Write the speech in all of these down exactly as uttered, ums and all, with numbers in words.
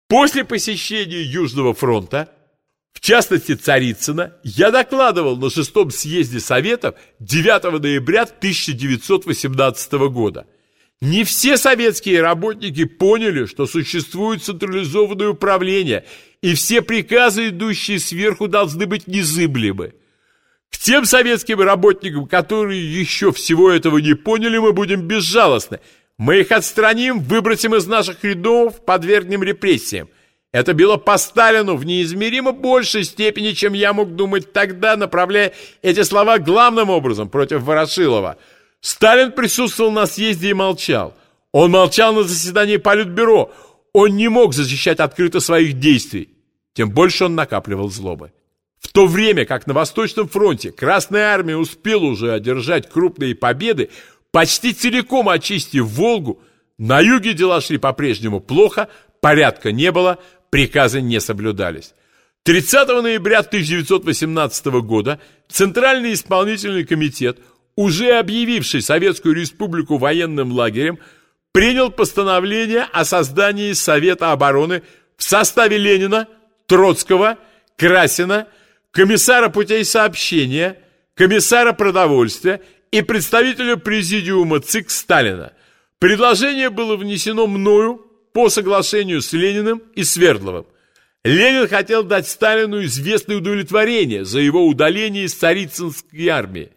После посещения Южного фронта, в частности Царицына, я докладывал на шестом съезде Советов девятого ноября тысяча девятьсот восемнадцатого года. Не все советские работники поняли, что существует централизованное управление, и все приказы, идущие сверху, должны быть незыблемы. К тем советским работникам, которые еще всего этого не поняли, мы будем безжалостны. Мы их отстраним, выбросим из наших рядов, подвергнем репрессиям. Это било по Сталину в неизмеримо большей степени, чем я мог думать тогда, направляя эти слова главным образом против Ворошилова. Сталин присутствовал на съезде и молчал. Он молчал на заседании Политбюро. Он не мог защищать открыто своих действий. Тем больше он накапливал злобы. В то время как на Восточном фронте Красная Армия успела уже одержать крупные победы, почти целиком очистив Волгу, на юге дела шли по-прежнему плохо, порядка не было, приказы не соблюдались. тридцатого ноября тысяча девятьсот восемнадцатого года Центральный исполнительный комитет, уже объявивший Советскую Республику военным лагерем, принял постановление о создании Совета обороны в составе Ленина, Троцкого, Красина, комиссара путей сообщения, комиссара продовольствия и представителя президиума ЦИК Сталина. Предложение было внесено мною по соглашению с Лениным и Свердловым. Ленин хотел дать Сталину известное удовлетворение за его удаление из Царицынской армии.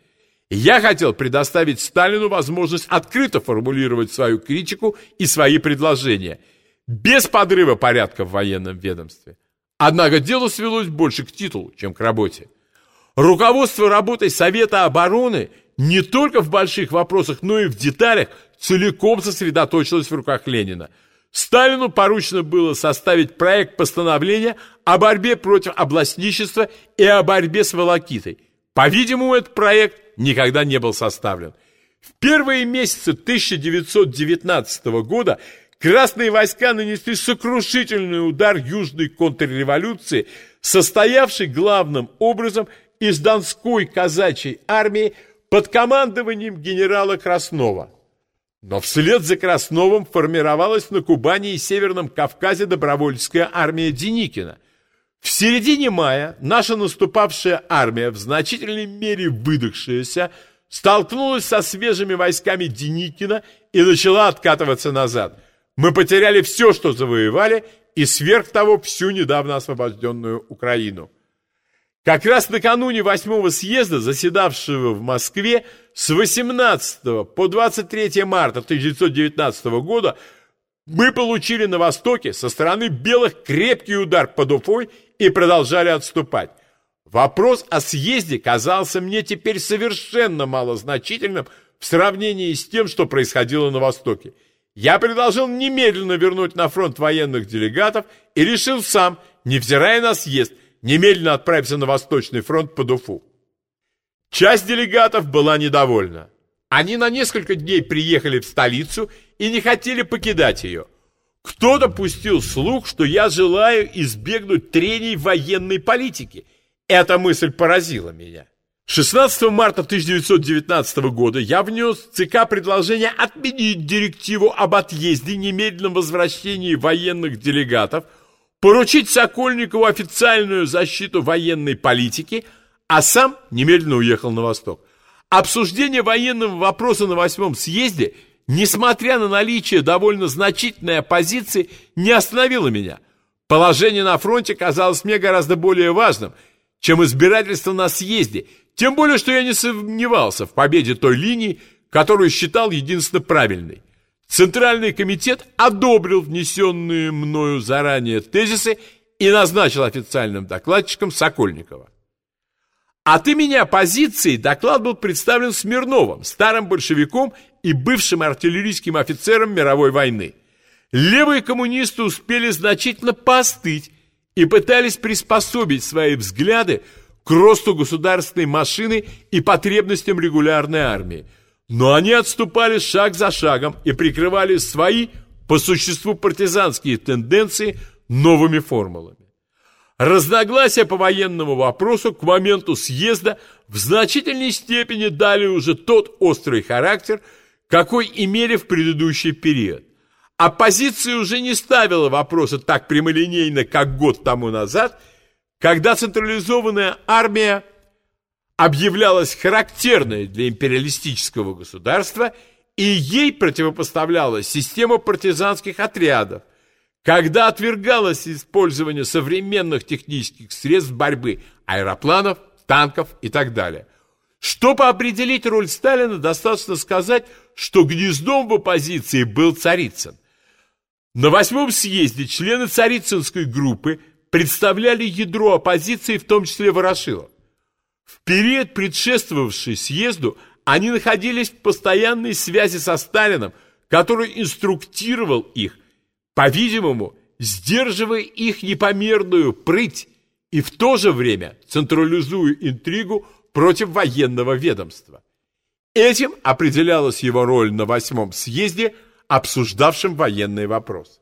Я хотел предоставить Сталину возможность открыто формулировать свою критику и свои предложения, без подрыва порядка в военном ведомстве. Однако дело свелось больше к титулу, чем к работе. Руководство работой Совета обороны не только в больших вопросах, но и в деталях целиком сосредоточилось в руках Ленина. Сталину поручено было составить проект постановления о борьбе против областничества и о борьбе с волокитой. По-видимому, этот проект никогда не был составлен. В первые месяцы тысяча девятьсот девятнадцатого года красные войска нанесли сокрушительный удар южной контрреволюции, состоявшей главным образом из Донской казачьей армии под командованием генерала Краснова. Но вслед за Красновым формировалась на Кубани и Северном Кавказе добровольческая армия Деникина. В середине мая наша наступавшая армия, в значительной мере выдохшаяся, столкнулась со свежими войсками Деникина и начала откатываться назад. Мы потеряли все, что завоевали, и сверх того всю недавно освобожденную Украину. Как раз накануне восьмого съезда, заседавшего в Москве, с восемнадцатого по двадцать третье марта тысяча девятьсот девятнадцатого года, мы получили на востоке со стороны белых крепкий удар под Уфой и продолжали отступать. Вопрос о съезде казался мне теперь совершенно малозначительным в сравнении с тем, что происходило на востоке. Я предложил немедленно вернуть на фронт военных делегатов и решил сам, невзирая на съезд, немедленно отправиться на Восточный фронт под Уфу. Часть делегатов была недовольна. Они на несколько дней приехали в столицу и не хотели покидать ее. Кто-то пустил слух, что я желаю избегнуть трений военной политики. Эта мысль поразила меня. шестнадцатого марта тысяча девятьсот девятнадцатого года я внес в ЦК предложение отменить директиву об отъезде, немедленном возвращении военных делегатов, поручить Сокольникову официальную защиту военной политики, а сам немедленно уехал на восток. Обсуждение военного вопроса на восьмом съезде, несмотря на наличие довольно значительной оппозиции, не остановило меня. Положение на фронте казалось мне гораздо более важным, чем избирательство на съезде, тем более, что я не сомневался в победе той линии, которую считал единственно правильной. Центральный комитет одобрил внесенные мною заранее тезисы и назначил официальным докладчиком Сокольникова. От имени оппозиции доклад был представлен Смирновым, старым большевиком и бывшим артиллерийским офицером мировой войны. Левые коммунисты успели значительно поостыть и пытались приспособить свои взгляды к росту государственной машины и потребностям регулярной армии. Но они отступали шаг за шагом и прикрывали свои, по существу партизанские тенденции, новыми формулами. Разногласия по военному вопросу к моменту съезда в значительной степени дали уже тот острый характер, какой имели в предыдущий период. Оппозиция уже не ставила вопроса так прямолинейно, как год тому назад, когда централизованная армия объявлялась характерной для империалистического государства, и ей противопоставлялась система партизанских отрядов, когда отвергалось использование современных технических средств борьбы, аэропланов, танков и так далее. Чтобы определить роль Сталина, достаточно сказать, что гнездом в оппозиции был Царицын. На восьмом съезде члены Царицынской группы представляли ядро оппозиции, в том числе Ворошилов. В период, предшествовавший съезду, они находились в постоянной связи со Сталиным, который инструктировал их, по-видимому, сдерживая их непомерную прыть и в то же время централизуя интригу против военного ведомства. Этим определялась его роль на восьмом съезде, обсуждавшем военный вопрос.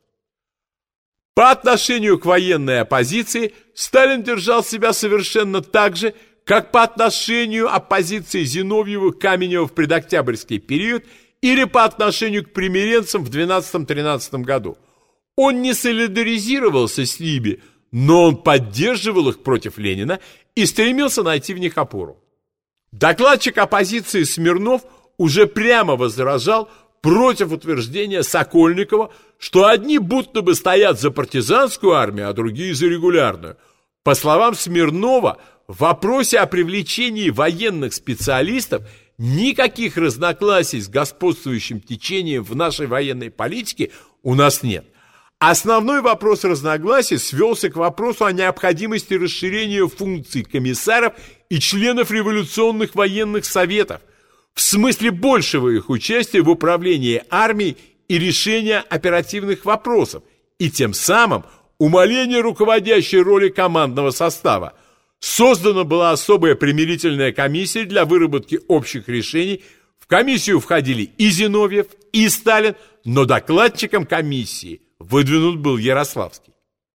По отношению к военной оппозиции Сталин держал себя совершенно так же, как по отношению оппозиции Зиновьева-Каменева в предоктябрьский период или по отношению к примиренцам в двенадцатом-тринадцатом году. Он не солидаризировался с ними, но он поддерживал их против Ленина и стремился найти в них опору. Докладчик оппозиции Смирнов уже прямо возражал против утверждения Сокольникова, что одни будто бы стоят за партизанскую армию, а другие за регулярную. По словам Смирнова, в вопросе о привлечении военных специалистов никаких разногласий с господствующим течением в нашей военной политике у нас нет. Основной вопрос разногласий свелся к вопросу о необходимости расширения функций комиссаров и членов революционных военных советов, в смысле большего их участия в управлении армией и решения оперативных вопросов, и тем самым умаления руководящей роли командного состава. Создана была особая примирительная комиссия для выработки общих решений. В комиссию входили и Зиновьев, и Сталин, но докладчиком комиссии выдвинут был Ярославский.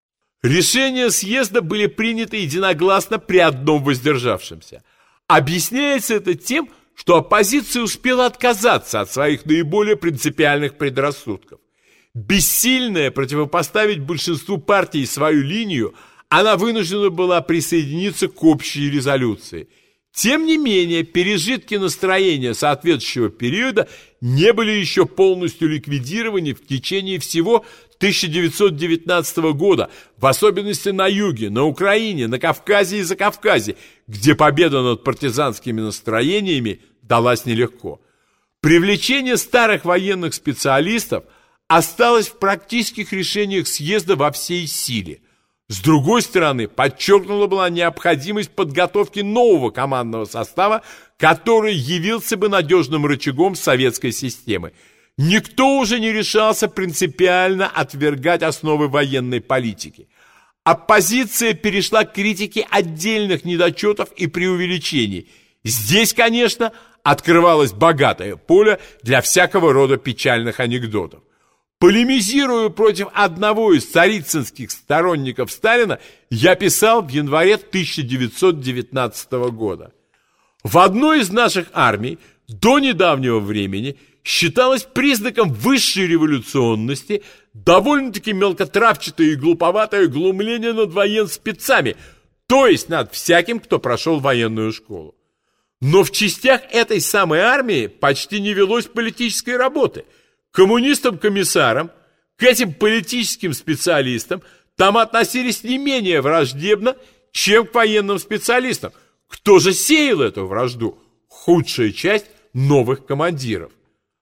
Решения съезда были приняты единогласно при одном воздержавшемся. Объясняется это тем, что оппозиция успела отказаться от своих наиболее принципиальных предрассудков. Бессильная противопоставить большинству партий свою линию, она вынуждена была присоединиться к общей резолюции. Тем не менее, пережитки настроения соответствующего периода не были еще полностью ликвидированы в течение всего тысяча девятьсот девятнадцатого года, в особенности на юге, на Украине, на Кавказе и Закавказье, где победа над партизанскими настроениями далась нелегко. Привлечение старых военных специалистов осталось в практических решениях съезда во всей силе. С другой стороны, подчеркнула была необходимость подготовки нового командного состава, который явился бы надежным рычагом советской системы. Никто уже не решался принципиально отвергать основы военной политики. Оппозиция перешла к критике отдельных недочетов и преувеличений. Здесь, конечно, открывалось богатое поле для всякого рода печальных анекдотов. Полемизируя против одного из царицынских сторонников Сталина, я писал в январе тысяча девятьсот девятнадцатого года. В одной из наших армий до недавнего времени считалось признаком высшей революционности довольно-таки мелкотравчатое и глуповатое глумление над военспецами, то есть над всяким, кто прошел военную школу. Но в частях этой самой армии почти не велось политической работы. Коммунистам-комиссарам, к этим политическим специалистам там относились не менее враждебно, чем к военным специалистам. Кто же сеял эту вражду? Худшая часть новых командиров.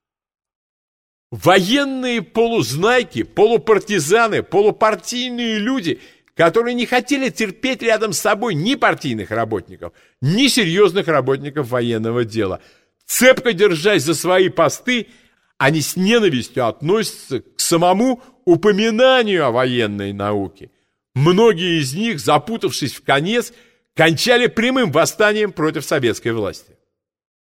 Военные полузнайки, полупартизаны, полупартийные люди, которые не хотели терпеть рядом с собой ни партийных работников, ни серьезных работников военного дела. Цепко держась за свои посты, они с ненавистью относятся к самому упоминанию о военной науке. Многие из них, запутавшись в конец, кончали прямым восстанием против советской власти.